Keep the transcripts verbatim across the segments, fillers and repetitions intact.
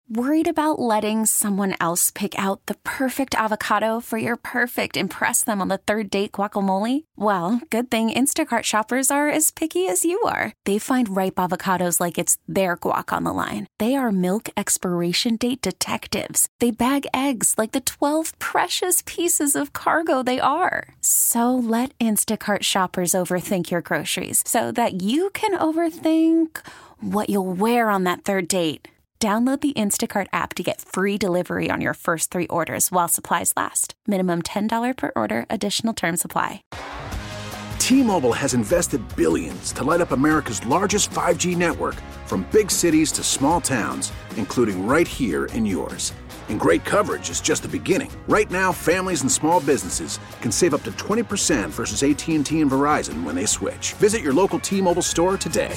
Worried about letting someone else pick out the perfect avocado for your perfect impress them on the third date guacamole? Well, good thing Instacart shoppers are as picky as you are. They find ripe avocados like it's their guac on the line. They are milk expiration date detectives. They bag eggs like the twelve precious pieces of cargo they are. So let Instacart shoppers overthink your groceries so that you can overthink what you'll wear on that third date. Download the Instacart app to get free delivery on your first three orders while supplies last. Minimum ten dollars per order. Additional terms apply. T-Mobile has invested billions to light up America's largest five G network, from big cities to small towns, including right here in yours. And great coverage is just the beginning. Right now, families and small businesses can save up to twenty percent versus A T and T and Verizon when they switch. Visit your local T-Mobile store today.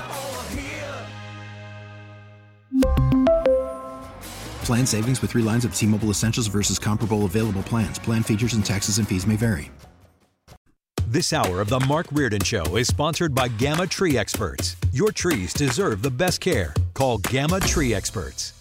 Plan savings with three lines of T-Mobile Essentials versus comparable available plans. Plan features and taxes and fees may vary. This hour of the Mark Reardon Show is sponsored by Gamma Tree Experts. Your trees deserve the best care. Call Gamma Tree Experts.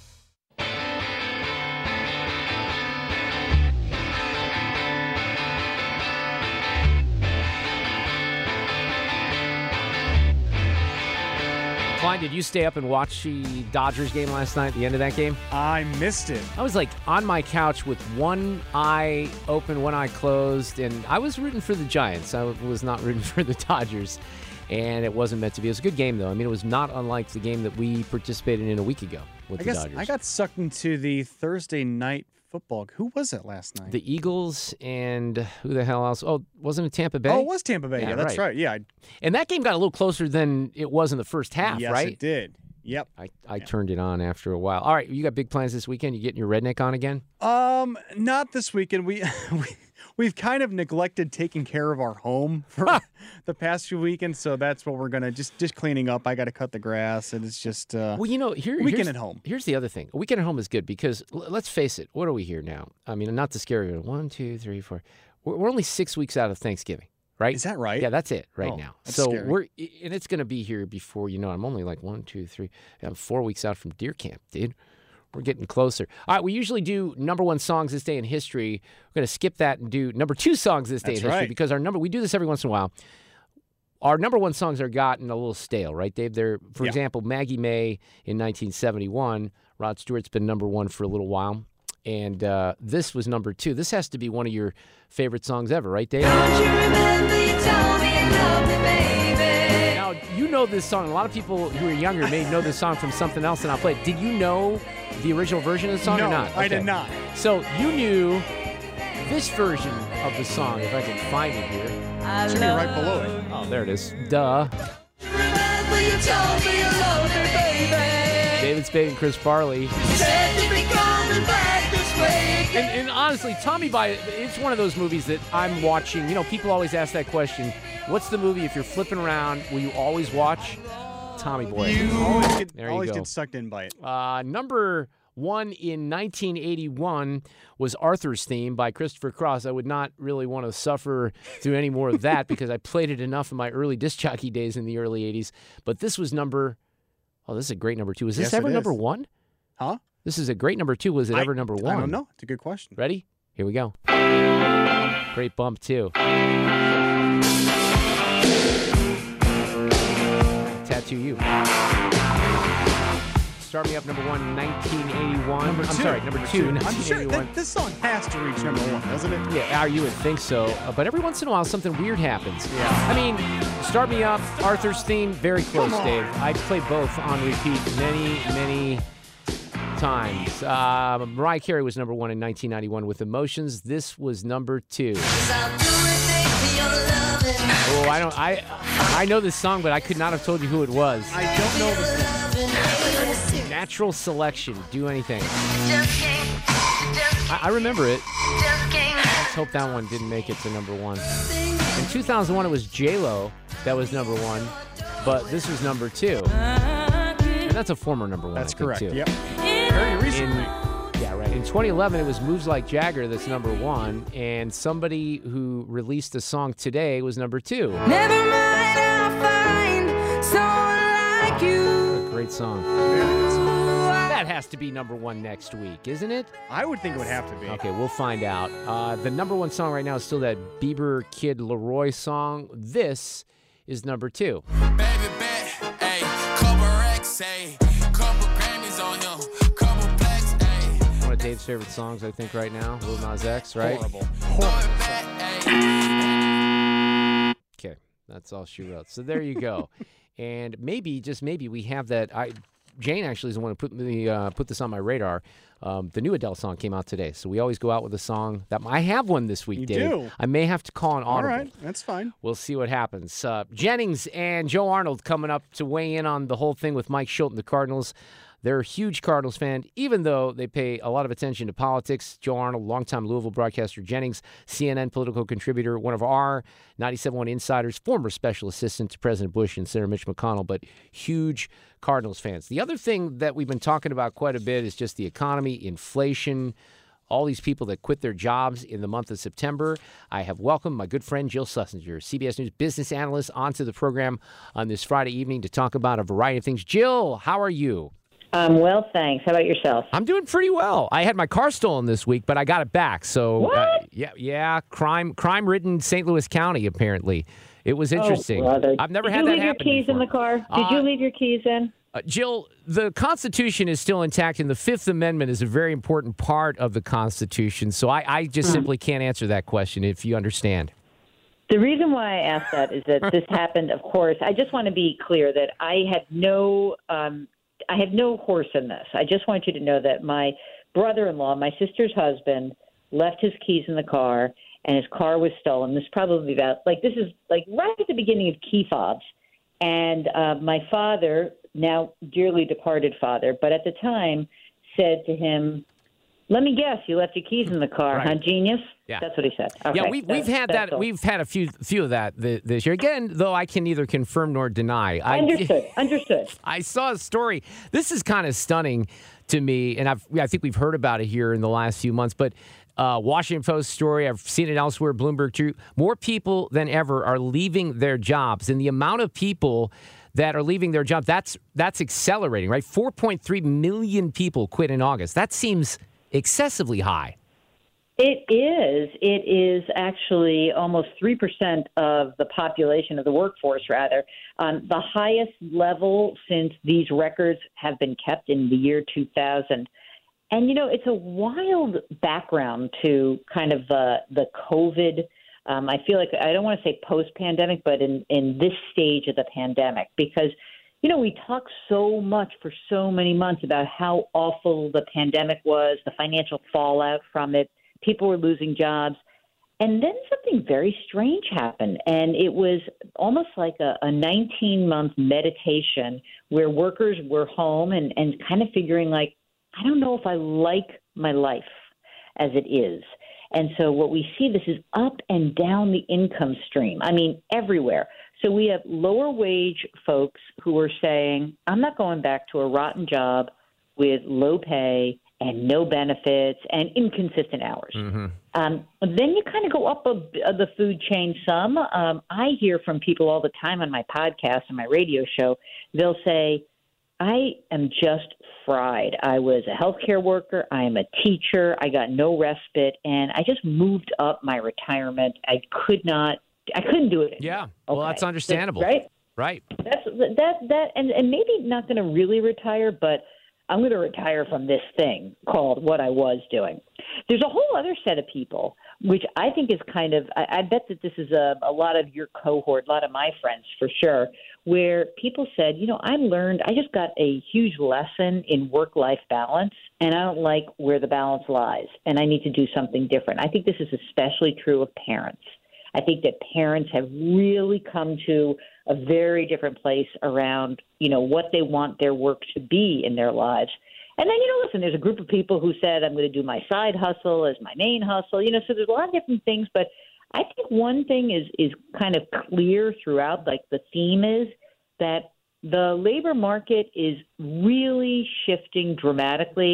Klein, did you stay up and watch the Dodgers game last night, the end of that game? I missed it. I was like on my couch with one eye open, one eye closed, and I was rooting for the Giants. I was not rooting for the Dodgers, and it wasn't meant to be. It was a good game, though. I mean, it was not unlike the game that we participated in a week ago with I the guess Dodgers. I got sucked into the Thursday night football. Who was it last night? The Eagles and who the hell else? Oh, wasn't it Tampa Bay? Oh, it was Tampa Bay. Yeah, yeah that's right. right. Yeah. And that game got a little closer than it was in the first half, yes, right? Yes, it did. Yep. I, I yeah. turned it on after a while. All right, you got big plans this weekend? You getting your redneck on again? Um, not this weekend. We, we we've kind of neglected taking care of our home for the past few weekends, so that's what we're gonna just just cleaning up. I got to cut the grass, and it's just uh, well, you know, here weekend at home. Here's the other thing: a weekend at home is good because l- let's face it. What are we here now? I mean, not to scare you. One, two, three, four. We're, we're only six weeks out of Thanksgiving. Right? Is that right? Yeah, that's it right oh, now. That's so scary. we're and it's going to be here before you know. I'm only like one, two, three. I'm four weeks out from deer camp, dude. We're getting closer. All right, we usually do number one songs this day in history. We're going to skip that and do number two songs this day that's in history right. because our number we do this every once in a while. Our number one songs are gotten a little stale, right, Dave? They're, for yeah. example, Maggie May in nineteen seventy-one. Rod Stewart's been number one for a little while. And uh, this was number two. This has to be one of your favorite songs ever, right, Dave? Don't you remember you told me you loved me, baby? Now, you know this song. A lot of people who are younger may know this song from something else, and I'll play it. Did you know the original version of the song no, or not? Okay. I did not. So you knew this version of the song, if I can find it here. I it should be right below it. Oh, there it is. Duh. Remember you told me you loved me, baby. David Spade and Chris Farley. Said you'd be coming back this way again. And, and honestly, Tommy Boy, it's one of those movies that I'm watching. You know, people always ask that question. What's the movie, if you're flipping around, will you always watch? Tommy Boy. You always get, there always you go. get sucked in by it. Uh, number one in nineteen eighty-one was Arthur's Theme by Christopher Cross. I would not really want to suffer through any more of that because I played it enough in my early disc jockey days in the early eighties. But this was number, oh, this is a great number two. Was this yes, ever it number is. one? Huh? This is a great number two. Was it I, ever number one? I don't know. It's a good question. Ready? Here we go. Great bump, too. Tattoo You. Start Me Up, number one in nineteen eighty-one. Number I'm two. sorry, number two in I'm sure nineteen eighty-one. that, this song has to reach number one, doesn't it? Yeah, you would think so. Uh, but every once in a while, something weird happens. Yeah. I mean, Start Me Up, Arthur's Theme, very close, Dave. I played both on repeat many, many times. Uh, Mariah Carey was number one in nineteen ninety-one with Emotions. This was number two. Oh, I don't. I I know this song, but I could not have told you who it was. I don't know this song. Natural Selection. Do Anything. I, I remember it. Let's hope that one didn't make it to number one. In two thousand one, it was J-Lo that was number one, but this was number two. And that's a former number one. That's I think, correct. Too. Yep. Very recently. In, yeah, right. In twenty eleven, it was Moves Like Jagger that's number one, and somebody who released a song today was number two. Never mind, I'll find someone like you. A great song. I that has to be number one next week, isn't it? I would think it would have to be. Okay, we'll find out. Uh, the number one song right now is still that Bieber Kid Leroy song. This is number two. Baby bet, ayy, couple racks, ayy, couple Grammys on him, couple blacks, ayy. One of Dave's favorite songs, I think, right now. Lil Nas X, right? Horrible. Horrible. Okay, that's all she wrote. So there you go. And maybe, just maybe, we have that. I Jane actually is the one who put me uh, put this on my radar. Um, the new Adele song came out today, so we always go out with a song that I have one this week. You Dave. do? I may have to call an All audible. right, that's fine. We'll see what happens. Uh, Jennings and Joe Arnold coming up to weigh in on the whole thing with Mike Schultz and the Cardinals. They're a huge Cardinals fan, even though they pay a lot of attention to politics. Joe Arnold, longtime Louisville broadcaster. Jennings, C N N political contributor, one of our ninety-seven point one insiders, former special assistant to President Bush and Senator Mitch McConnell, but huge Cardinals fans. The other thing that we've been talking about quite a bit is just the economy, inflation, all these people that quit their jobs in the month of September. I have welcomed my good friend Jill Sussinger, C B S News business analyst, onto the program on this Friday evening to talk about a variety of things. Jill, how are you? Um, well, thanks. How about yourself? I'm doing pretty well. I had my car stolen this week, but I got it back. So, what? Uh, yeah, yeah, crime, crime-ridden Saint Louis County. Apparently, it was interesting. Oh, brother. I've never Did had you that leave your happen keys before. in the car? Did Uh, you leave your keys in? Uh, Jill, the Constitution is still intact, and the Fifth Amendment is a very important part of the Constitution. So I, I just Hmm. simply can't answer that question, if you understand. The reason why I asked that is that this happened, of course. I just want to be clear that I had no um, I had no horse in this. I just want you to know that my brother-in-law, my sister's husband, left his keys in the car, and his car was stolen. This is probably about, like, this is, like, right at the beginning of key fobs. And uh, my father, now dearly departed father, but at the time said to him, let me guess, you left your keys in the car, Right. huh, genius? Yeah. That's what he said. Okay. Yeah, we, we've That's- had that's that. all. We've had a few few of that th- this year. Again, though, I can neither confirm nor deny. I, Understood. Understood. I saw a story. This is kind of stunning to me, and I've, I think we've heard about it here in the last few months, but uh, Washington Post story, I've seen it elsewhere, Bloomberg too. More people than ever are leaving their jobs, and the amount of people that are leaving their jobs, that's, that's accelerating, right? four point three million people quit in August. That seems excessively high. It is. It is actually almost three percent of the population of the workforce, rather. Um, the highest level since these records have been kept in the year two thousand. And, you know, it's a wild background to kind of the, the COVID. Um, I feel like I don't want to say post-pandemic, but in, in this stage of the pandemic, because you know, we talk so much for so many months about how awful the pandemic was, the financial fallout from it. People were losing jobs. And then something very strange happened. And it was almost like a nineteen-month meditation where workers were home and, and kind of figuring like, I don't know if I like my life as it is. And so what we see, this is up and down the income stream. I mean, everywhere. So we have lower wage folks who are saying, I'm not going back to a rotten job with low pay and no benefits and inconsistent hours. Mm-hmm. Um, then you kind of go up a, a, the food chain some. Um, I hear from people all the time on my podcast and my radio show. They'll say, I am just fried. I was a healthcare worker. I am a teacher. I got no respite, and I just moved up my retirement. I could not. I couldn't do it anymore. Yeah. Well, Okay. that's understandable. Right? Right. That's that that and, and maybe not going to really retire, but I'm going to retire from this thing called what I was doing. There's a whole other set of people, which I think is kind of, I, I bet that this is a, a lot of your cohort, a lot of my friends for sure, where people said, you know, I learned, I just got a huge lesson in work-life balance, and I don't like where the balance lies, and I need to do something different. I think this is especially true of parents. I think that parents have really come to a very different place around, you know, what they want their work to be in their lives. And then, you know, listen, there's a group of people who said, I'm going to do my side hustle as my main hustle, you know, so there's a lot of different things. But I think one thing is, is kind of clear throughout, like the theme is that the labor market is really shifting dramatically.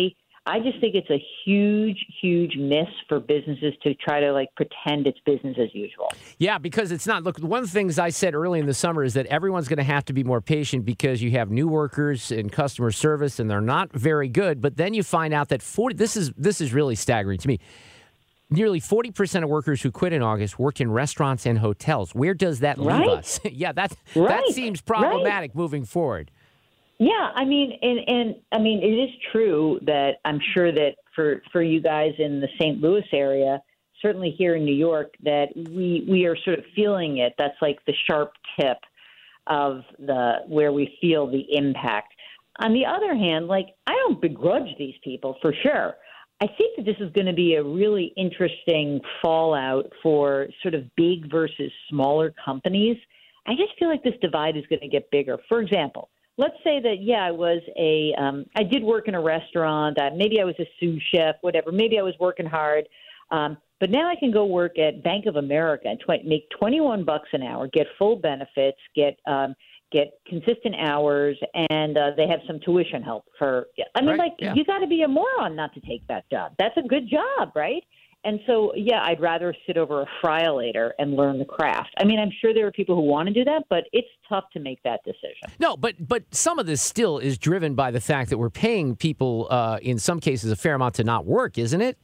I just think it's a huge, huge miss for businesses to try to like pretend it's business as usual. Yeah, because it's not. Look, one of the things I said early in the summer is that everyone's going to have to be more patient because you have new workers in customer service and they're not very good. But then you find out that forty. This is this is really staggering to me. Nearly forty percent of workers who quit in August work in restaurants and hotels. Where does that leave right. us? yeah, that right. that seems problematic right. moving forward. Yeah, I mean, and, and I mean, it is true that I'm sure that for, for you guys in the Saint Louis area, certainly here in New York, that we we are sort of feeling it. That's like the sharp tip of the where we feel the impact. On the other hand, like I don't begrudge these people for sure. I think that this is going to be a really interesting fallout for sort of big versus smaller companies. I just feel like this divide is going to get bigger. For example, let's say that, yeah, I was a, um, I did work in a restaurant, uh, maybe I was a sous chef, whatever, maybe I was working hard, um, but now I can go work at Bank of America and tw- make twenty-one bucks an hour, get full benefits, get um, get consistent hours, and uh, they have some tuition help for, I mean, right, like, yeah. you got to be a moron not to take that job. That's a good job, right? And so, yeah, I'd rather sit over a fryolator and learn the craft. I mean, I'm sure there are people who want to do that, but it's tough to make that decision. No, but but some of this still is driven by the fact that we're paying people, uh, in some cases, a fair amount to not work, isn't it?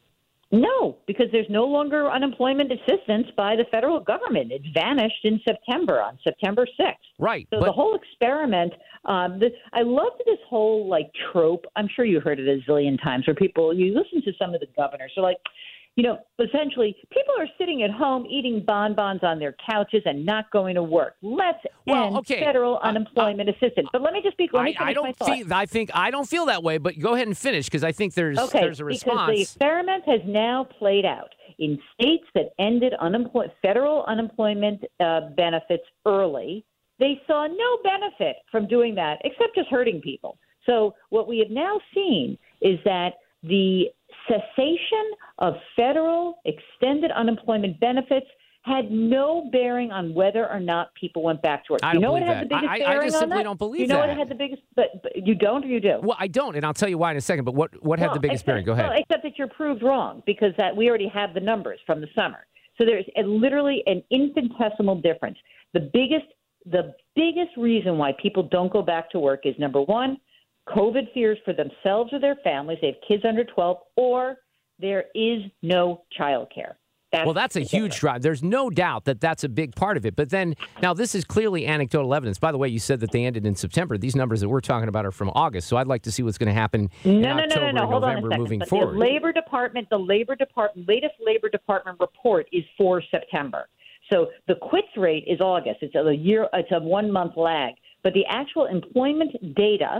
No, because there's no longer unemployment assistance by the federal government. It vanished in September, on September sixth. Right. So but- the whole experiment, um, this, I loved this whole, like, trope. I'm sure you heard it a zillion times where people, you listen to some of the governors, they're like, you know, essentially, people are sitting at home eating bonbons on their couches and not going to work. Let's well, end okay. federal uh, unemployment uh, assistance. But let me just be let me I, I finish my don't thought. feel. I think I don't feel that way. But go ahead and finish because I think there's okay, there's a response. Because the experiment has now played out in states that ended unemploy- federal unemployment uh, benefits early. They saw no benefit from doing that except just hurting people. So what we have now seen is that the cessation of federal extended unemployment benefits had no bearing on whether or not people went back to work. I you don't know what believe had that. the biggest I, I bearing just on simply that? don't believe you know that. what had the biggest? But, but you don't, or you do? Well, I don't, and I'll tell you why in a second. But what what had well, the biggest except, bearing? Go ahead. Well, except that you're proved wrong because that we already have the numbers from the summer. So there's a, literally an infinitesimal difference. The biggest the biggest reason why people don't go back to work is number one, COVID fears for themselves or their families. They have kids under twelve, or there is no child care. That's well, that's a huge drive. There's no doubt that that's a big part of it. But then, now this is clearly anecdotal evidence. By the way, you said that they ended in September. These numbers that we're talking about are from August. So I'd like to see what's going to happen no, in no, October no, no, no. and Hold on a November second. moving but forward. The Labor Department, the Labor Department, latest Labor Department report is for September. So the quits rate is August. It's a year. It's a one month lag. But the actual employment data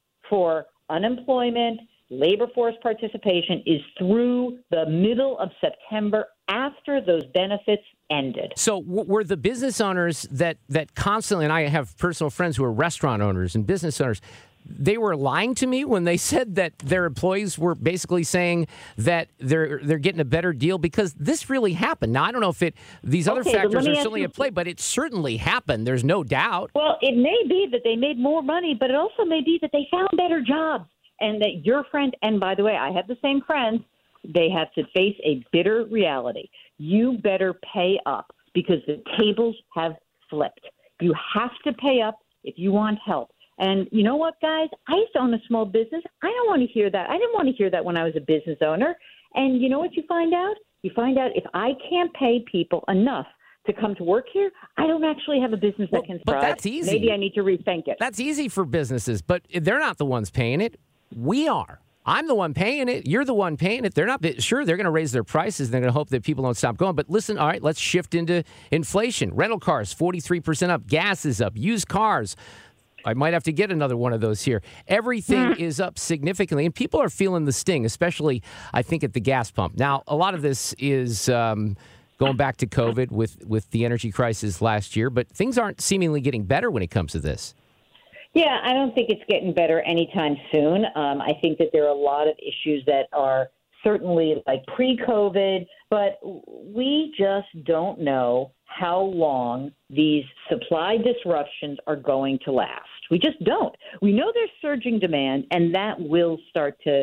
for unemployment, labor force participation is through the middle of September after those benefits ended. So w- were the business owners that, that constantly, and I have personal friends who are restaurant owners and business owners, they were lying to me when they said that their employees were basically saying that they're they're getting a better deal because this really happened. Now, I don't know if it these other Okay, but factors let me are ask certainly you- at play, but it certainly happened. There's no doubt. Well, it may be that they made more money, but it also may be that they found better jobs and that your friend, and by the way, I have the same friends, they have to face a bitter reality. You better pay up because the tables have flipped. You have to pay up if you want help. And you know what, guys? I used to own a small business. I don't want to hear that. I didn't want to hear that when I was a business owner. And you know what you find out? You find out if I can't pay people enough to come to work here, I don't actually have a business Well, that can but thrive. that's easy. Maybe I need to rethink it. That's easy for businesses, but they're not the ones paying it. We are. I'm the one paying it. You're the one paying it. They're not sure they're going to raise their prices. They're going to hope that people don't stop going. But listen, all right, let's shift into inflation. Rental cars, forty-three percent up. Gas is up. Used cars. I might have to get another one of those here. Everything is up significantly, and people are feeling the sting, especially, I think, at the gas pump. Now, a lot of this is um, going back to COVID with, with the energy crisis last year, but things aren't seemingly getting better when it comes to this. Yeah, I don't think it's getting better anytime soon. Um, I think that there are a lot of issues that are certainly like pre-COVID, but we just don't know how long these supply disruptions are going to last. We just don't. We know there's surging demand, and that will start to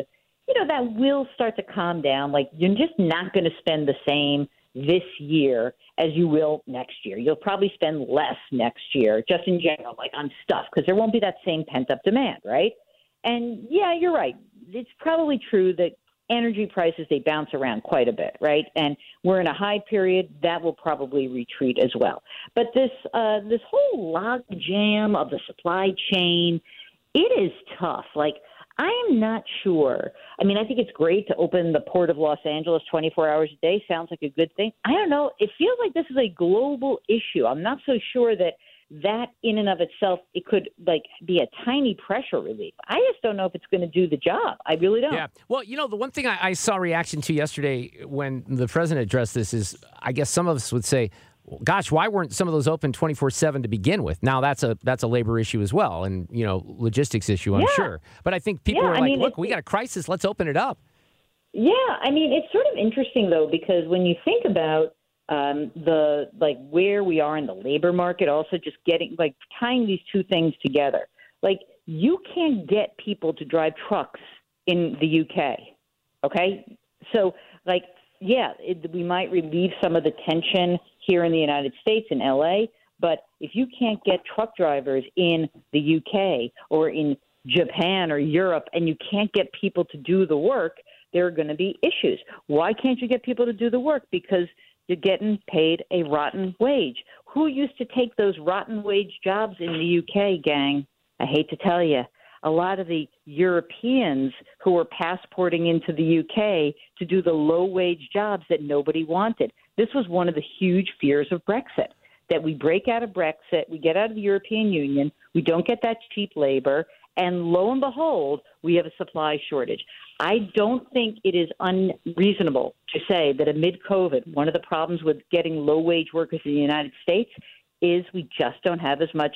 you know, that will start to calm down. Like, you're just not going to spend the same this year as you will next year. You'll probably spend less next year, just in general, like on stuff, because there won't be that same pent-up demand, right? And, yeah, you're right. It's probably true that energy prices, they bounce around quite a bit, right? And we're in a high period. That will probably retreat as well. But this uh, this whole log jam of the supply chain, it is tough. Like, I am not sure. I mean, I think it's great to open the Port of Los Angeles twenty-four hours a day. Sounds like a good thing. I don't know. It feels like this is a global issue. I'm not so sure that that in and of itself, it could like be a tiny pressure relief. I just don't know if it's going to do the job. I really don't. Yeah. Well, you know, the one thing I, I saw reaction to yesterday when the president addressed this is, I guess some of us would say, well, gosh, why weren't some of those open twenty-four seven to begin with? Now that's a that's a labor issue as well, and you know, logistics issue, I'm yeah. sure. But I think people yeah, are I like, mean, look, we got a crisis. Let's open it up. Yeah, I mean, it's sort of interesting though, because when you think about um, the like where we are in the labor market, also just getting like tying these two things together. Like, you can't get people to drive trucks in the U K. Okay, so like, yeah, it, we might relieve some of the tension here in the United States, in L A, but if you can't get truck drivers in the U K or in Japan or Europe, and you can't get people to do the work, there are going to be issues. Why can't you get people to do the work? Because you're getting paid a rotten wage. Who used to take those rotten wage jobs in the U K, gang? I hate to tell you. A lot of the Europeans who were passporting into the U K to do the low-wage jobs that nobody wanted. This was one of the huge fears of Brexit, that we break out of Brexit, we get out of the European Union, we don't get that cheap labor, and lo and behold, we have a supply shortage. I don't think it is unreasonable to say that amid COVID, one of the problems with getting low-wage workers in the United States is we just don't have as much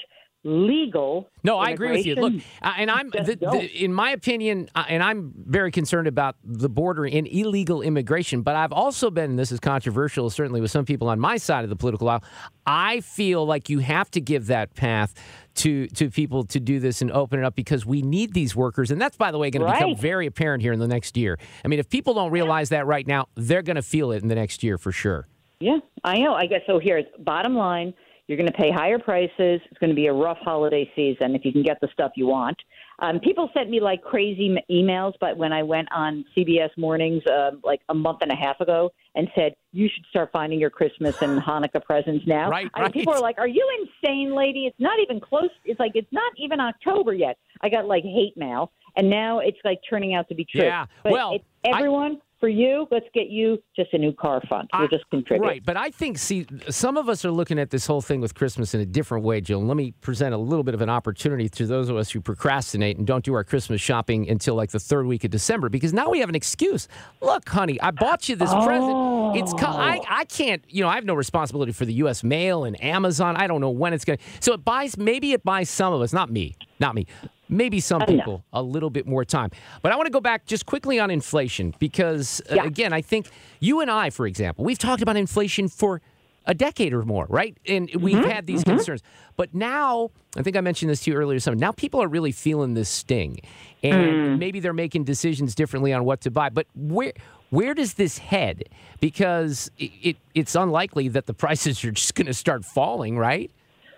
legal. No, I agree with you. Look, uh, and I'm, the, the, in my opinion, uh, and I'm very concerned about the border and illegal immigration, but I've also been, and this is controversial, certainly with some people on my side of the political aisle, I feel like you have to give that path to to people to do this and open it up, because we need these workers. And that's, by the way, going right. to become very apparent here in the next year. I mean, if people don't realize that right now, they're going to feel it in the next year for sure. Yeah, I know. I guess so. Here's bottom line. You're going to pay higher prices. It's going to be a rough holiday season if you can get the stuff you want. Um, people sent me like crazy m- emails, but when I went on C B S Mornings uh, like a month and a half ago and said, you should start finding your Christmas and Hanukkah presents now. Right, I, right. People are like, are you insane, lady? It's not even close. It's like, it's not even October yet. I got like hate mail, and now it's like turning out to be true. Yeah, but well, it's everyone. I- For you, let's get you just a new car fund. We'll just contribute. Right, but I think, see, some of us are looking at this whole thing with Christmas in a different way, Jill. And let me present a little bit of an opportunity to those of us who procrastinate and don't do our Christmas shopping until like the third week of December, because now we have an excuse. Look, honey, I bought you this oh. present. It's co- I, I can't, you know, I have no responsibility for the U S mail and Amazon. I don't know when it's going to. So it buys, maybe it buys some of us, not me, not me. Maybe some people a little bit more time. But I want to go back just quickly on inflation because, uh, yeah. again, I think you and I, for example, we've talked about inflation for a decade or more, right? And we've mm-hmm. had these mm-hmm. concerns. But now, I think I mentioned this to you earlier, summer, now people are really feeling this sting. And mm. maybe they're making decisions differently on what to buy. But where where does this head? Because it, it it's unlikely that the prices are just going to start falling, right?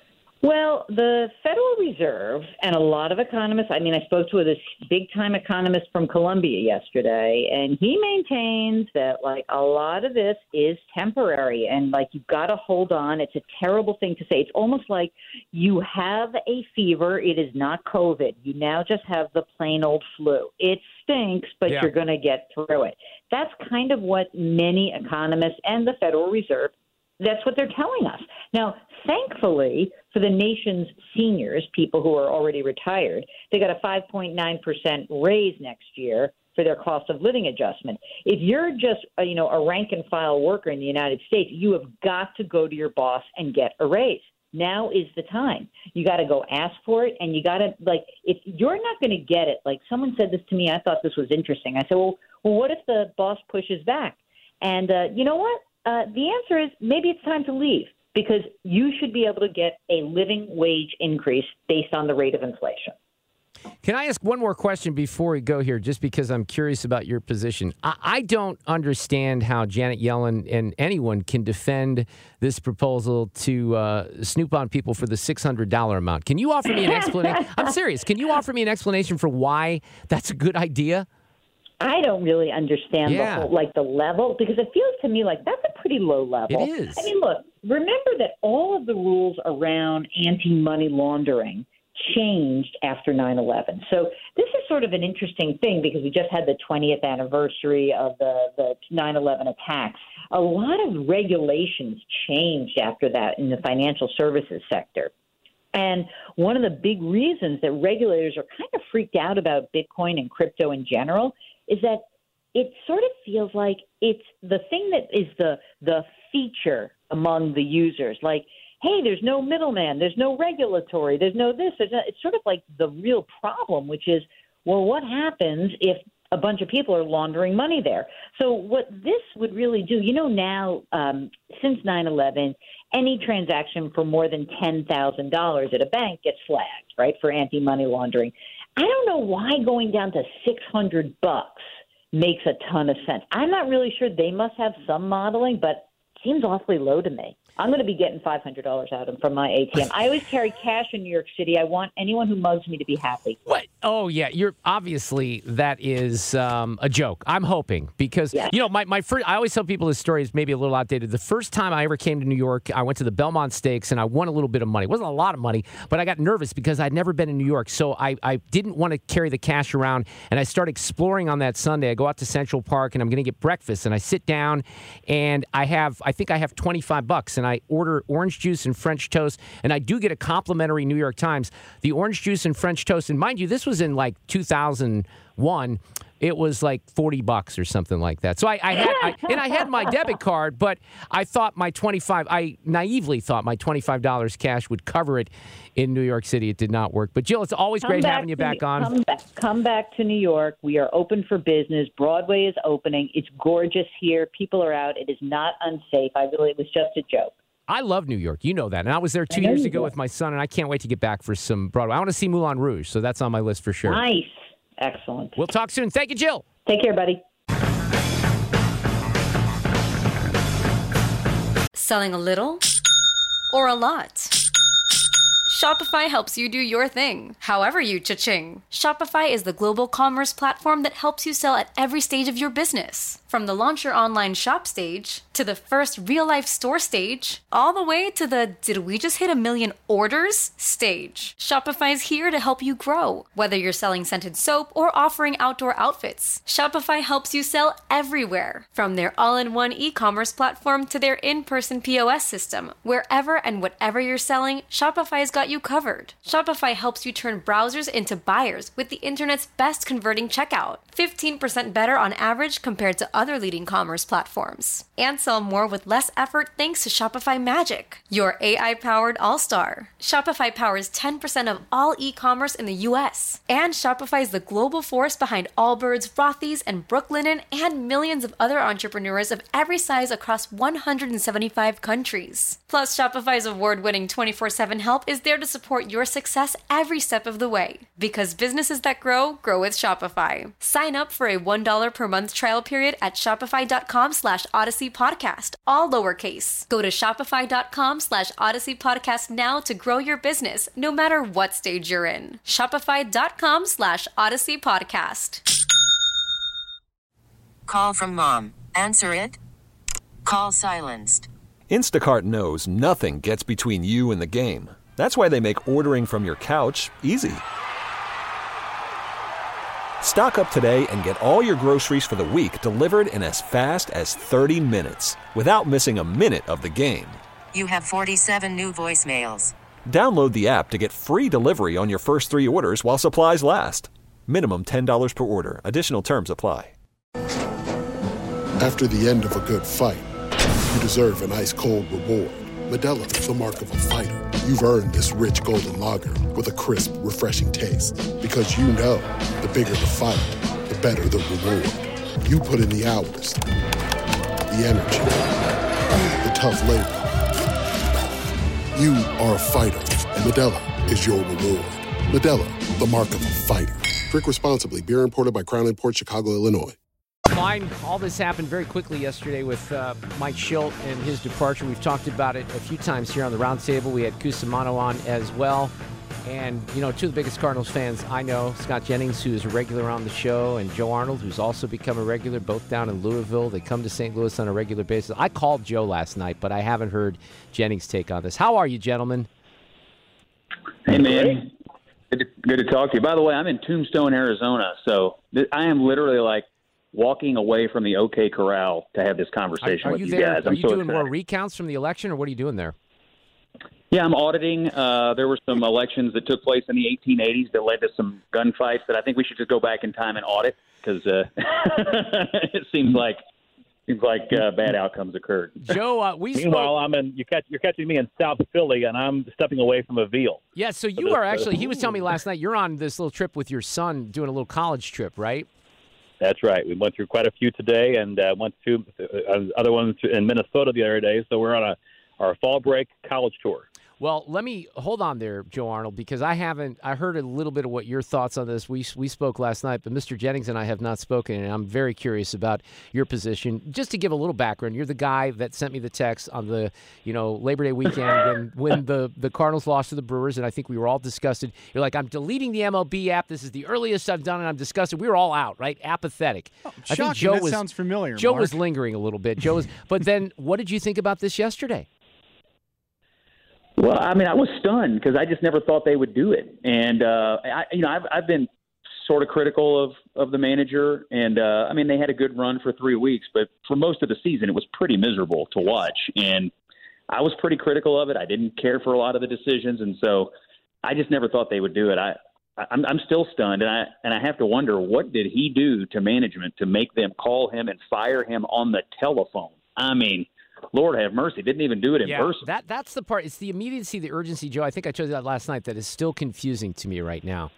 Well, the Federal Reserve and a lot of economists, I mean, I spoke to this big-time economist from Columbia yesterday, and he maintains that, like, a lot of this is temporary, and, like, you've got to hold on. It's a terrible thing to say. It's almost like you have a fever. It is not COVID. You now just have the plain old flu. It stinks, but yeah. you're going to get through it. That's kind of what many economists and the Federal Reserve, that's what they're telling us. Now, thankfully, for the nation's seniors, people who are already retired, they got a five point nine percent raise next year for their cost of living adjustment. If you're just, a, you know, a rank and file worker in the United States, you have got to go to your boss and get a raise. Now is the time. You got to go ask for it, and you got to, like, if you're not going to get it, like someone said this to me, I thought this was interesting. I said, well, well what if the boss pushes back? And uh, you know what? Uh, the answer is maybe it's time to leave, because you should be able to get a living wage increase based on the rate of inflation. Can I ask one more question before we go here, just because I'm curious about your position? I, I don't understand how Janet Yellen and anyone can defend this proposal to uh, snoop on people for the six hundred dollars amount. Can you offer me an explanation? I'm serious. Can you offer me an explanation for why that's a good idea? I don't really understand Yeah. the whole, like the level, because it feels to me like that's a pretty low level. It is. I mean, look, remember that all of the rules around anti-money laundering changed after nine eleven. So this is sort of an interesting thing because we just had the twentieth anniversary of the, the nine eleven attacks. A lot of regulations changed after that in the financial services sector. And one of the big reasons that regulators are kind of freaked out about Bitcoin and crypto in general is that it sort of feels like it's the thing that is the the feature among the users. Like, hey, there's no middleman, there's no regulatory, there's no this. There's no, it's sort of like the real problem, which is, well, what happens if a bunch of people are laundering money there? So what this would really do, you know, now um, since nine eleven, any transaction for more than ten thousand dollars at a bank gets flagged, right, for anti-money laundering. I don't know why going down to six hundred bucks makes a ton of sense. I'm not really sure. They must have some modeling, but it seems awfully low to me. I'm going to be getting five hundred dollars out of from my A T M. I always carry cash in New York City. I want anyone who mugs me to be happy. What? Oh, yeah. You're obviously that is um, a joke. I'm hoping because, Yes. you know, my, my first, I always tell people this story is maybe a little outdated. The first time I ever came to New York, I went to the Belmont Stakes and I won a little bit of money. It wasn't a lot of money, but I got nervous because I'd never been in New York. So I, I didn't want to carry the cash around. And I started exploring on that Sunday. I go out to Central Park and I'm going to get breakfast. And I sit down and I have, I think I have twenty-five bucks and I order orange juice and French toast. And I do get a complimentary New York Times. The orange juice and French toast. And mind you, this was in like two thousand one. It was like forty bucks or something like that. So I, I had, I, and I had my debit card, but I thought my twenty-five, I naively thought my twenty-five dollars cash would cover it in New York City. It did not work. But Jill, it's always Come great back having you to back New- on. Come back, come back to New York. We are open for business. Broadway is opening. It's gorgeous here. People are out. It is not unsafe. I really, it was just a joke. I love New York. You know that. And I was there two I know years you ago do. with my son, and I can't wait to get back for some Broadway. I want to see Moulin Rouge, so that's on my list for sure. Nice. Excellent. We'll talk soon. Thank you, Jill. Take care, buddy. Selling a little or a lot? Shopify helps you do your thing, however you cha-ching. Shopify is the global commerce platform that helps you sell at every stage of your business. From the launch your online shop stage, to the first real-life store stage, all the way to the did we just hit a million orders stage. Shopify is here to help you grow. Whether you're selling scented soap or offering outdoor outfits, Shopify helps you sell everywhere. From their all-in-one e-commerce platform to their in-person P O S system, wherever and whatever you're selling, Shopify's got you covered. Shopify helps you turn browsers into buyers with the internet's best converting checkout. fifteen percent better on average compared to other leading commerce platforms. And sell more with less effort thanks to Shopify Magic, your A I-powered all-star. Shopify powers ten percent of all e-commerce in the U S. And Shopify is the global force behind Allbirds, Rothy's, and Brooklinen, and millions of other entrepreneurs of every size across one hundred seventy-five countries. Plus, Shopify's award-winning twenty-four seven help is there to support your success every step of the way. Because businesses that grow, grow with Shopify. Sign up for a one dollar per month trial period at shopify.com slash Odyssey Podcast, all lowercase. Go to shopify.com slash Odyssey Podcast now to grow your business, no matter what stage you're in. Shopify.com slash Odyssey Podcast. Call from mom. Answer it. Call silenced. Instacart knows nothing gets between you and the game. That's why they make ordering from your couch easy. Stock up today and get all your groceries for the week delivered in as fast as thirty minutes without missing a minute of the game. You have forty-seven new voicemails. Download the app to get free delivery on your first three orders while supplies last. Minimum ten dollars per order. Additional terms apply. After the end of a good fight, you deserve an ice-cold reward. Modelo is the mark of a fighter. You've earned this rich golden lager with a crisp, refreshing taste. Because you know, the bigger the fight, the better the reward. You put in the hours, the energy, the tough labor. You are a fighter, and Modelo is your reward. Modelo, the mark of a fighter. Drink responsibly. Beer imported by Crown Imports, Chicago, Illinois. Fine. All this happened very quickly yesterday with uh, Mike Shildt and his departure. We've talked about it a few times here on the Roundtable. We had Cusimano on as well. And, you know, two of the biggest Cardinals fans I know, Scott Jennings, who is a regular on the show, and Joe Arnold, who's also become a regular, both down in Louisville. They come to Saint Louis on a regular basis. I called Joe last night, but I haven't heard Jennings' take on this. How are you, gentlemen? Hey, man. Good to, good to talk to you. By the way, I'm in Tombstone, Arizona, so th- I am literally like walking away from the OK Corral to have this conversation are, are with you, you there, guys. Are I'm you so doing excited. more recounts from the election, or what are you doing there? Yeah, I'm auditing. Uh, there were some elections that took place in the eighteen eighties that led to some gunfights that I think we should just go back in time and audit because uh, it seems like seems like uh, bad outcomes occurred. Joe, uh, we Meanwhile, spoke... I'm in. You catch, you're catching me in South Philly, and I'm stepping away from a veal. Yeah, so you are actually. He was telling me last night you're on this little trip with your son, doing a little college trip, right? That's right. We went through quite a few today, and uh, went to uh, other ones in Minnesota the other day. So we're on a our fall break college tour. Well, let me hold on there, Joe Arnold, because I haven't. I heard a little bit of what your thoughts on this. We we spoke last night, but Mister Jennings and I have not spoken, and I'm very curious about your position. Just to give a little background, you're the guy that sent me the text on the you know Labor Day weekend when when the the Cardinals lost to the Brewers, and I think we were all disgusted. You're like, I'm deleting the M L B app. This is the earliest I've done it. I'm disgusted. We were all out, right? Apathetic. Oh, I think shocking. Joe That was sounds familiar. Joe Mark. was lingering a little bit. Joe was, but then what did you think about this yesterday? Well, I mean, I was stunned because I just never thought they would do it. And, uh, I, you know, I've, I've been sort of critical of, of the manager. And, uh, I mean, they had a good run for three weeks, but for most of the season, it was pretty miserable to watch. And I was pretty critical of it. I didn't care for a lot of the decisions. And so I just never thought they would do it. I, I'm, I'm still stunned. And I, and I have to wonder, what did he do to management to make them call him and fire him on the telephone? I mean, Lord have mercy, didn't even do it in yeah, person. That that's the part. It's the immediacy, the urgency, Joe. I think I told you that last night. That is still confusing to me right now.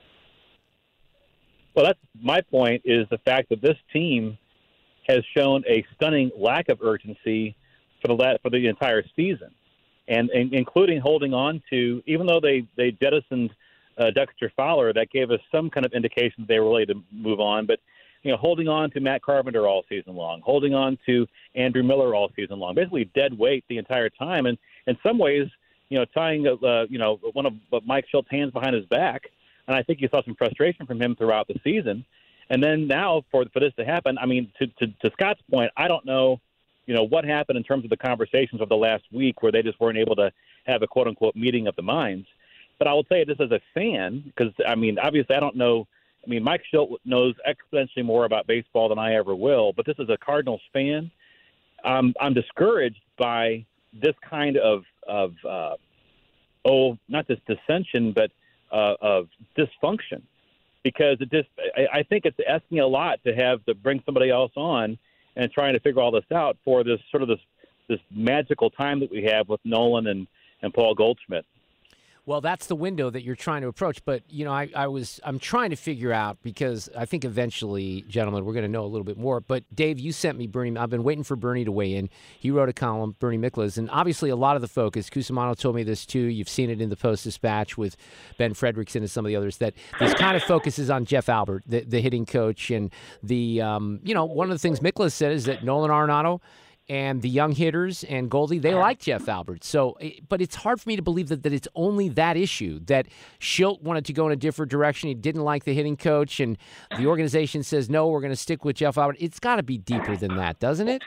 Well, that's my point, is the fact that this team has shown a stunning lack of urgency for the la- for the entire season, and, and including holding on to, even though they they jettisoned uh, Dexter Fowler, that gave us some kind of indication that they were ready to move on, but. You know, holding on to Matt Carpenter all season long, holding on to Andrew Miller all season long, basically dead weight the entire time. And in some ways, you know, tying, uh, you know, one of Mike Shilt's hands behind his back. And I think you saw some frustration from him throughout the season. And then now for for this to happen, I mean, to, to, to Scott's point, I don't know, you know, what happened in terms of the conversations of the last week where they just weren't able to have a quote unquote meeting of the minds. But I will tell you this as a fan, because, I mean, obviously I don't know. I mean, Mike Shildt knows exponentially more about baseball than I ever will, but this is a Cardinals fan. Um, I'm discouraged by this kind of, of uh, oh, not just dissension, but uh, of dysfunction, because it just, I, I think it's asking a lot to have to bring somebody else on and trying to figure all this out for this sort of this this magical time that we have with Nolan and, and Paul Goldschmidt. Well, that's the window that you're trying to approach. But, you know, I, I was I'm trying to figure out, because I think eventually, gentlemen, we're going to know a little bit more. But, Dave, you sent me Bernie. I've been waiting for Bernie to weigh in. He wrote a column, Bernie Miklas, and obviously a lot of the focus, Cusimano told me this too, you've seen it in the Post-Dispatch with Ben Fredrickson and some of the others, that this kind of focuses on Jeff Albert, the, the hitting coach. And, the um, you know, one of the things Miklas said is that Nolan Arenado and the young hitters and Goldie, they like Jeff Albert. So, but it's hard for me to believe that, that it's only that issue, that Shildt wanted to go in a different direction. He didn't like the hitting coach, and the organization says, no, we're going to stick with Jeff Albert. It's got to be deeper than that, doesn't it?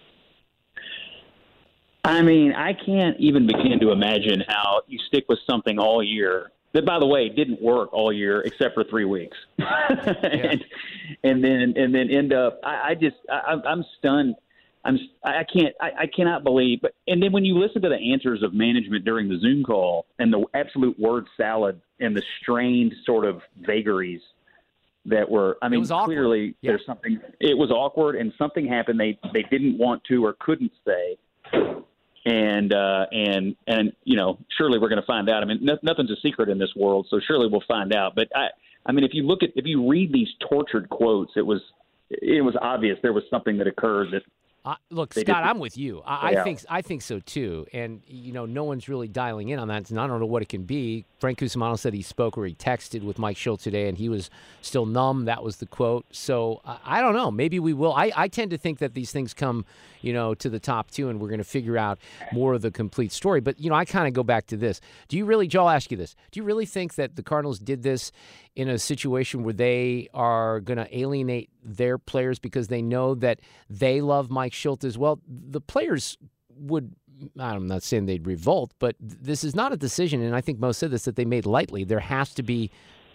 I mean, I can't even begin to imagine how you stick with something all year that, by the way, didn't work all year except for three weeks, yeah. and, and then and then end up. I, I just I, I'm stunned. I'm I can't I, I cannot believe. But and then when you listen to the answers of management during the Zoom call and the absolute word salad and the strained sort of vagaries that were, I mean, clearly yeah. there's something. It was awkward, and something happened they they didn't want to or couldn't say. And uh, and and you know, surely we're going to find out. I mean, no, nothing's a secret in this world, so surely we'll find out. But I, I mean, if you look at, if you read these tortured quotes, it was, it was obvious there was something that occurred that Uh, look, They Scott, just- I'm with you. I, I Yeah. think I think so too. And you know, no one's really dialing in on that. And I don't know what it can be. Frank Cusimano said he spoke or he texted with Mike Schultz today, and he was still numb. That was the quote. So uh, I don't know. Maybe we will. I, I tend to think that these things come, you know, to the top too, and we're going to figure out more of the complete story. But you know, I kind of go back to this. Do you really, Joe? I'll ask you this. Do you really think that the Cardinals did this in a situation where they are going to alienate their players because they know that they love Mike Schultz as well? The players would, I'm not saying they'd revolt, but this is not a decision, and I think most said this, that they made lightly. There has to be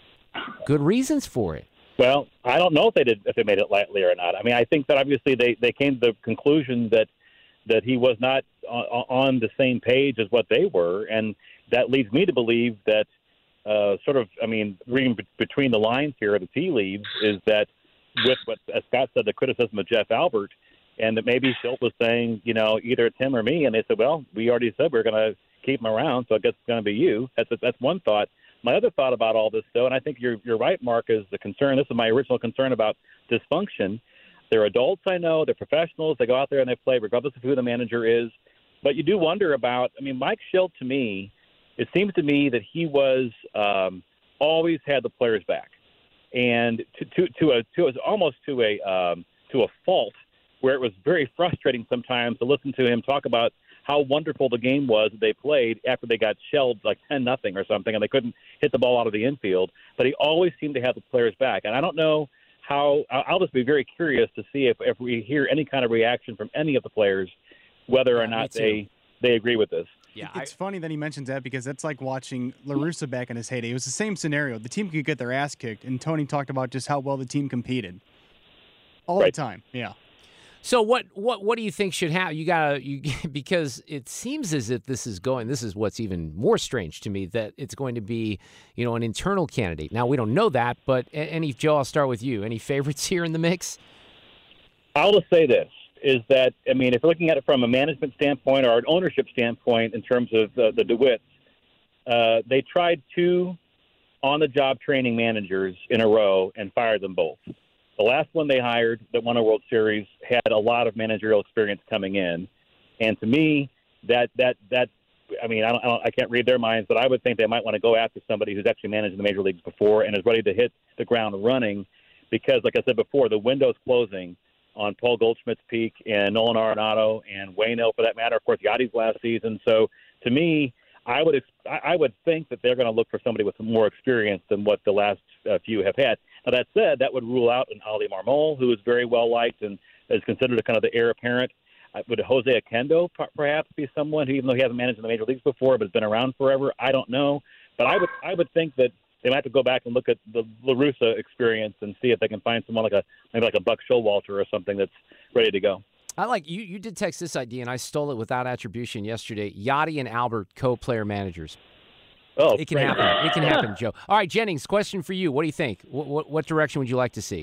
good reasons for it. Well, I don't know if they did if they made it lightly or not. I mean, I think that obviously they, they came to the conclusion that that he was not on, on the same page as what they were, and that leads me to believe that uh, sort of, I mean, reading be- between the lines here, the tea leaves, is that with what, as Scott said, the criticism of Jeff Albert, and that maybe Schultz was saying, you know, either it's him or me, and they said, well, we already said we're going to keep him around, so I guess it's going to be you. That's that's one thought. My other thought about all this, though, and I think you're you're right, Mark, is the concern. This is my original concern about dysfunction. They're adults, I know. They're professionals. They go out there and they play, regardless of who the manager is. But you do wonder about, I mean, Mike Schultz, to me, it seems to me that he was um, always had the players back, and to to to a to almost to a um, to a fault, where it was very frustrating sometimes to listen to him talk about how wonderful the game was that they played after they got shelled like ten nothing or something, and they couldn't hit the ball out of the infield. But he always seemed to have the players back, and I don't know how. I'll just be very curious to see if, if we hear any kind of reaction from any of the players, whether or Yeah, not me they they agree with this. Yeah, it's funny that he mentions that because that's like watching La Russa back in his heyday. It was the same scenario. The team could get their ass kicked, and Tony talked about just how well the team competed all Right. the time. Yeah. So what what what do you think should happen? You gotta you because it seems as if this is going. This is what's even more strange to me, that it's going to be, you know, an internal candidate. Now we don't know that, but a- any Joe, I'll start with you. Any favorites here in the mix? I'll just say this, is that, I mean, if you're looking at it from a management standpoint or an ownership standpoint in terms of uh, the DeWitts, uh, they tried two on-the-job training managers in a row and fired them both. The last one they hired that won a World Series had a lot of managerial experience coming in. And to me, that, that, that I mean, I, don't, I, don't, I can't read their minds, but I would think they might want to go after somebody who's actually managed the major leagues before and is ready to hit the ground running because, like I said before, the window's closing on Paul Goldschmidt's peak and Nolan Arenado and Waino, for that matter, of course, Yachty's last season. So to me, I would I would think that they're going to look for somebody with more experience than what the last uh, few have had. Now, that said, that would rule out an Ali Marmol, who is very well liked and is considered a kind of the heir apparent. Uh, would Jose Oquendo p- perhaps be someone who, even though he hasn't managed in the major leagues before, but has been around forever? I don't know, but I would I would think that they might have to go back and look at the La Russa experience and see if they can find someone like a maybe like a Buck Showalter or something that's ready to go. I like you. You did text this idea, and I stole it without attribution yesterday. Yachty and Albert, co-player managers. Oh, it can great. happen. It can happen, Joe. All right, Jennings. Question for you. What do you think? What what, what direction would you like to see?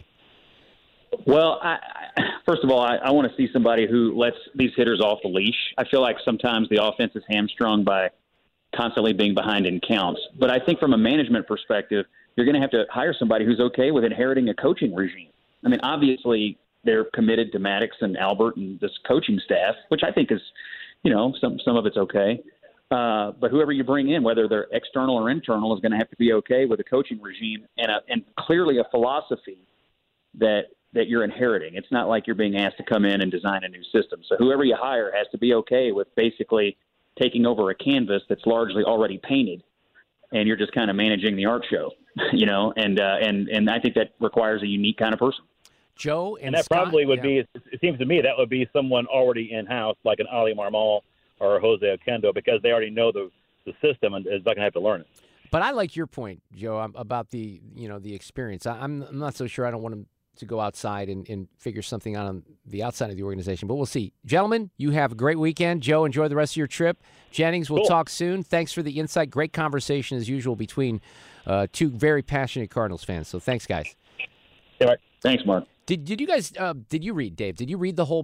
Well, I, I, first of all, I, I want to see somebody who lets these hitters off the leash. I feel like sometimes the offense is hamstrung by constantly being behind in counts. But I think from a management perspective, you're going to have to hire somebody who's okay with inheriting a coaching regime. I mean, obviously, they're committed to Maddox and Albert and this coaching staff, which I think is, you know, some some of it's okay. Uh, but whoever you bring in, whether they're external or internal, is going to have to be okay with a coaching regime and a, and clearly a philosophy that that you're inheriting. It's not like you're being asked to come in and design a new system. So whoever you hire has to be okay with basically taking over a canvas that's largely already painted, and you're just kind of managing the art show, you know. And uh, and and I think that requires a unique kind of person. Joe and, And that Scott, probably would yeah. be, it seems to me, that would be someone already in-house, like an Ali Marmol or a Jose Oquendo, because they already know the, the system and is not going to have to learn it. But I like your point, Joe, um, about the you know the experience. I, I'm I'm not so sure. I don't want him to go outside and, and figure something out on the outside of the organization, but we'll see. Gentlemen, you have a great weekend. Joe, enjoy the rest of your trip. Jennings, we'll Cool. talk soon. Thanks for the insight. Great conversation as usual between uh, two very passionate Cardinals fans. So thanks, guys. All right. Thanks, Mark. Did did you guys uh, did you read, Dave? Did you read the whole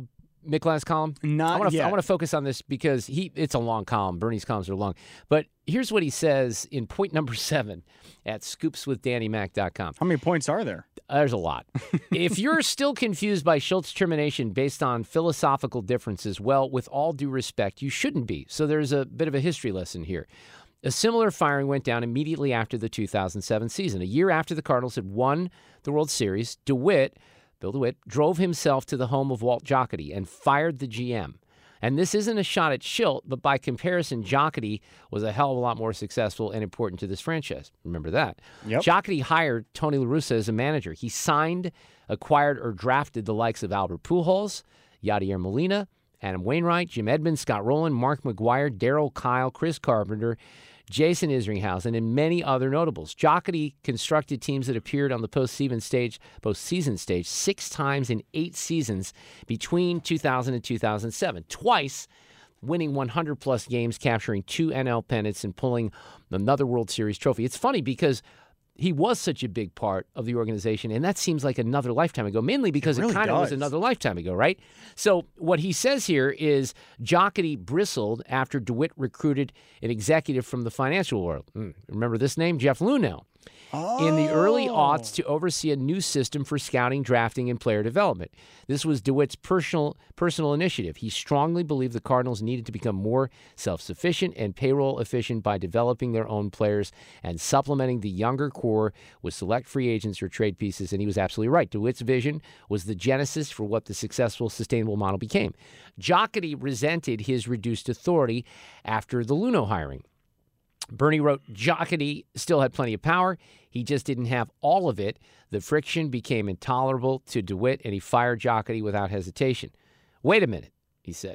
Miklas's column? Not I wanna, yet. I want to focus on this because he it's a long column. Bernie's columns are long. But here's what he says in point number seven at scoops with danny mac dot com. How many points are there? Uh, there's a lot. If you're still confused by Schultz's termination based on philosophical differences, well, with all due respect, you shouldn't be. So there's a bit of a history lesson here. A similar firing went down immediately after the two thousand seven season. A year after the Cardinals had won the World Series, DeWitt, Bill DeWitt, drove himself to the home of Walt Jocketty and fired the G M. And this isn't a shot at Schilt, but by comparison, Jocketty was a hell of a lot more successful and important to this franchise. Remember that. Yep. Jocketty hired Tony La Russa as a manager. He signed, acquired, or drafted the likes of Albert Pujols, Yadier Molina, Adam Wainwright, Jim Edmonds, Scott Rowland, Mark McGwire, Darryl Kyle, Chris Carpenter, Jason Isringhausen, and many other notables. Jocketty constructed teams that appeared on the postseason stage, postseason stage six times in eight seasons between two thousand and two thousand seven, twice winning one hundred plus games, capturing two N L pennants, and pulling another World Series trophy. It's funny because he was such a big part of the organization, and that seems like another lifetime ago, mainly because it, really it kind of was another lifetime ago, right? So what he says here is Jocketty bristled after DeWitt recruited an executive from the financial world. Mm, remember this name? Jeff Lunell. Oh. In the early aughts to oversee a new system for scouting, drafting, and player development. This was DeWitt's personal personal initiative. He strongly believed the Cardinals needed to become more self-sufficient and payroll efficient by developing their own players and supplementing the younger core with select free agents or trade pieces, and he was absolutely right. DeWitt's vision was the genesis for what the successful, sustainable model became. Jocketty resented his reduced authority after the Luno hiring. Bernie wrote, Jocketty still had plenty of power. He just didn't have all of it. The friction became intolerable to DeWitt, and he fired Jocketty without hesitation. Wait a minute, he said.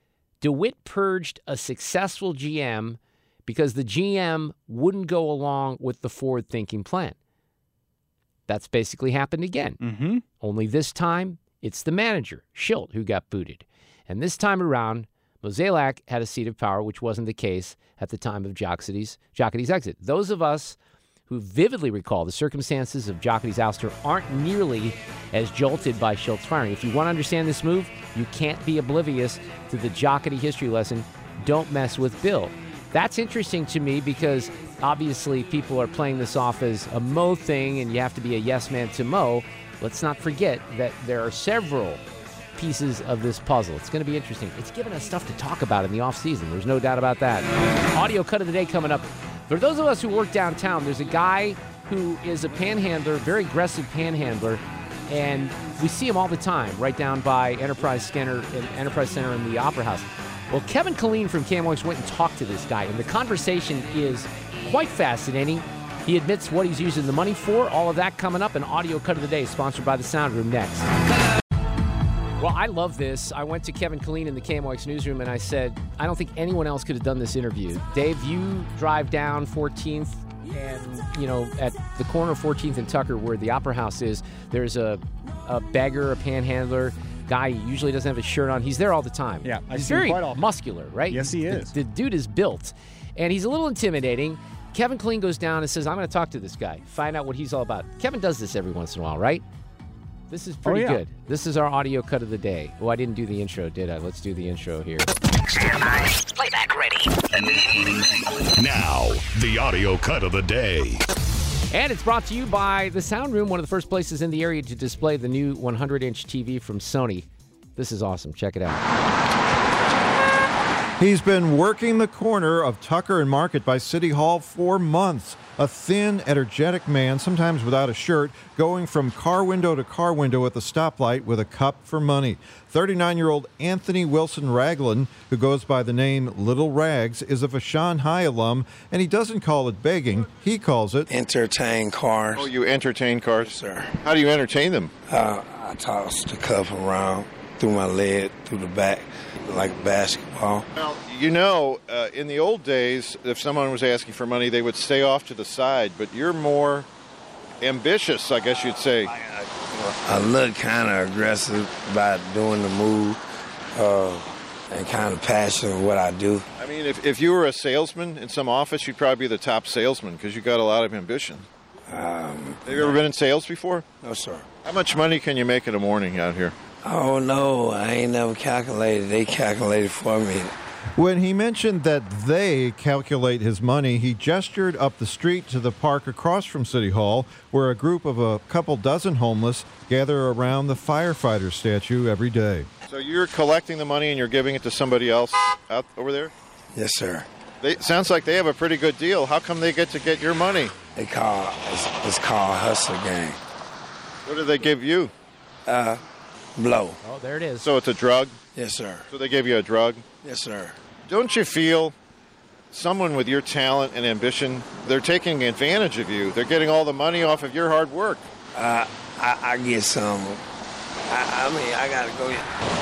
DeWitt purged a successful G M because the G M wouldn't go along with the forward-thinking plan. That's basically happened again. Mm-hmm. Only this time, it's the manager, Schilt, who got booted. And this time around, Mozeliak had a seat of power, which wasn't the case at the time of Jocketty's, Jocketty's exit. Those of us who vividly recall the circumstances of Jocketty's ouster aren't nearly as jolted by Schultz's firing. If you want to understand this move, you can't be oblivious to the Jocketty history lesson, don't mess with Bill. That's interesting to me because obviously people are playing this off as a Mo thing and you have to be a yes man to Mo. Let's not forget that there are several pieces of this puzzle. It's going to be interesting. It's given us stuff to talk about in the offseason. There's no doubt about that. Audio cut of the day coming up. For those of us who work downtown, there's a guy who is a panhandler, very aggressive panhandler, and we see him all the time right down by Enterprise Center, Enterprise Center in the Opera House. Well, Kevin Killeen from K M O X went and talked to this guy, and the conversation is quite fascinating. He admits what he's using the money for. All of that coming up. An audio cut of the day sponsored by the Sound Room next. Well, I love this. I went to Kevin Killeen in the K M O X newsroom, and I said, I don't think anyone else could have done this interview. Dave, you drive down fourteenth, and, you know, at the corner of fourteenth and Tucker, where the Opera House is, there's a, a beggar, a panhandler, guy who usually doesn't have his shirt on. He's there all the time. Yeah, I he's see him very quite often. muscular, right? Yes, he is. The, the dude is built, and he's a little intimidating. Kevin Killeen goes down and says, I'm going to talk to this guy, find out what he's all about. Kevin does this every once in a while, right? This is pretty oh, yeah. good. This is our audio cut of the day. Oh, I didn't do the intro, did I? Let's do the intro here. Stand by. Playback ready. Now, the audio cut of the day. And it's brought to you by the Sound Room, one of the first places in the area to display the new one hundred inch T V from Sony. This is awesome. Check it out. He's been working the corner of Tucker and Market by City Hall for months. A thin, energetic man, sometimes without a shirt, going from car window to car window at the stoplight with a cup for money. thirty-nine-year-old Anthony Wilson Ragland, who goes by the name Little Rags, is a Vashon High alum, and he doesn't call it begging. He calls it entertain cars. Oh, you entertain cars? Yes, sir. How do you entertain them? Uh, I toss the cup around through my leg, through the back, like basketball. Well, you know, uh, in the old days, if someone was asking for money, they would stay off to the side, but you're more ambitious, I guess you'd say. I, I, I look kind of aggressive by doing the move uh, and kind of passionate what I do. I mean, if, if you were a salesman in some office, you'd probably be the top salesman because you got a lot of ambition. Um, Have you ever been in sales before? No, sir. How much money can you make in a morning out here? Oh, no, I ain't never calculated. They calculated for me. When he mentioned that they calculate his money, he gestured up the street to the park across from City Hall, where a group of a couple dozen homeless gather around the firefighter statue every day. So you're collecting the money and you're giving it to somebody else out over there? Yes, sir. They, sounds like they have a pretty good deal. How come they get to get your money? They call it's, it's called Hustler Gang. What do they give you? Uh, blow. Oh, there it is. So it's a drug? Yes, sir. So they give you a drug? Yes, sir. Don't you feel someone with your talent and ambition, they're taking advantage of you? They're getting all the money off of your hard work. Uh, I, I get some. I, I mean, I got to go.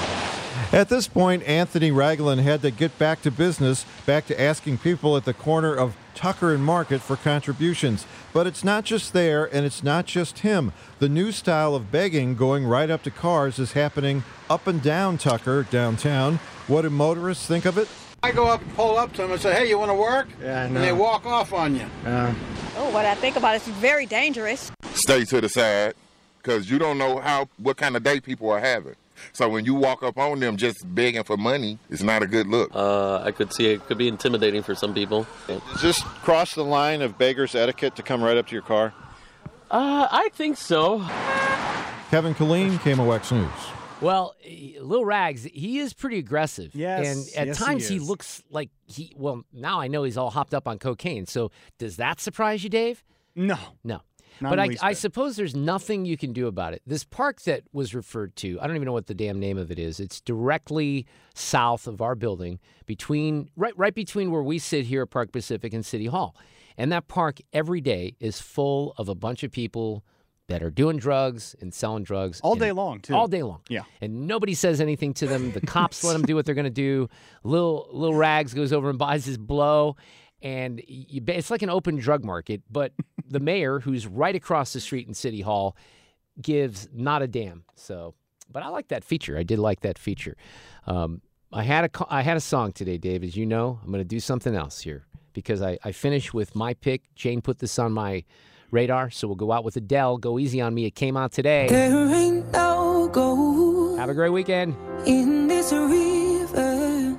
At this point, Anthony Ragland had to get back to business, back to asking people at the corner of Tucker and Market for contributions. But it's not just there, and it's not just him. The new style of begging going right up to cars is happening up and down Tucker, downtown. What do motorists think of it? I go up and pull up to them and say, hey, you want to work? Yeah, I know. And they walk off on you. Uh, oh, what I think about it is very dangerous. Stay to the side, because you don't know how what kind of day people are having. So when you walk up on them just begging for money, it's not a good look. Uh, I could see it could be intimidating for some people. Yeah. Does this cross the line of beggar's etiquette to come right up to your car? Uh, I think so. Kevin Killeen, K M O X News. Well, Lil Rags, he is pretty aggressive. Yes, And at yes, times he he, is. looks like he, well, now I know he's all hopped up on cocaine. So does that surprise you, Dave? No. No. Not But in I, the least I bit. suppose there's nothing you can do about it. This park that was referred to, I don't even know what the damn name of it is. It's directly south of our building, between right right between where we sit here at Park Pacific and City Hall. And that park every day is full of a bunch of people that are doing drugs and selling drugs. All and- day long, too. All day long. Yeah. And nobody says anything to them. The cops let them do what they're going to do. Lil, Lil Rags goes over and buys his blow. And you, it's like an open drug market, but the mayor, who's right across the street in City Hall, gives not a damn. So, but I like that feature. I did like that feature. Um, I had a co- I had a song today, Dave. As you know, I'm going to do something else here because I, I finished with my pick. Jane put this on my radar, so we'll go out with Adele. Go Easy on Me. It came out today. There ain't no gold Have a great weekend. in this river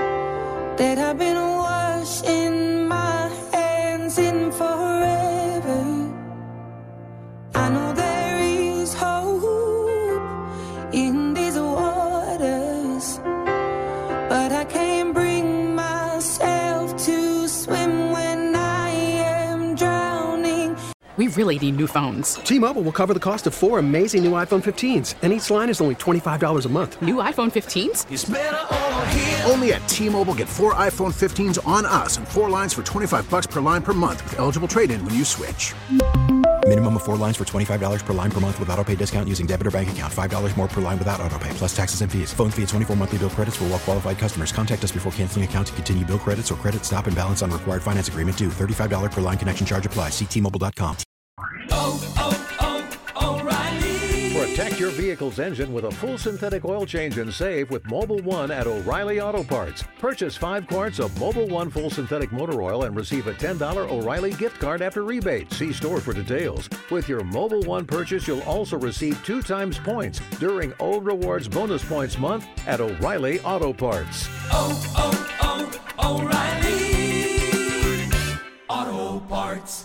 that I've been washing my hands in forever. I know there is hope in these waters, but I can't bring myself to swim when I am drowning. We really need new phones. T-Mobile will cover the cost of four amazing new iPhone fifteens, and each line is only twenty-five dollars a month. New iPhone fifteens? It's better over here. Only at T-Mobile, get four iPhone fifteens on us and four lines for twenty-five bucks per line per month with eligible trade-in when you switch. Minimum of four lines for twenty-five dollars per line per month with autopay discount using debit or bank account. five dollars more per line without autopay, plus taxes and fees. Phone fee at twenty-four monthly bill credits for well-qualified customers. Contact us before canceling account to continue bill credits or credit stop and balance on required finance agreement due. thirty-five dollars per line connection charge applies. See T Mobile dot com. Protect your vehicle's engine with a full synthetic oil change and save with Mobil one at O'Reilly Auto Parts. Purchase five quarts of Mobil one full synthetic motor oil and receive a ten dollars O'Reilly gift card after rebate. See store for details. With your Mobil one purchase, you'll also receive two times points during O Rewards Bonus Points Month at O'Reilly Auto Parts. Oh, oh, oh, O'Reilly Auto Parts.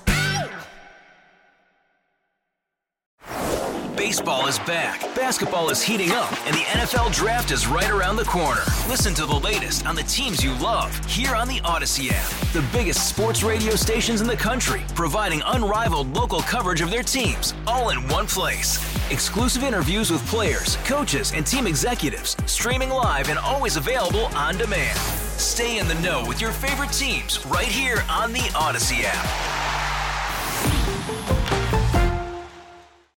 Baseball is back, basketball is heating up, and the N F L Draft is right around the corner. Listen to the latest on the teams you love here on the Odyssey app. The biggest sports radio stations in the country, providing unrivaled local coverage of their teams, all in one place. Exclusive interviews with players, coaches, and team executives, streaming live and always available on demand. Stay in the know with your favorite teams right here on the Odyssey app.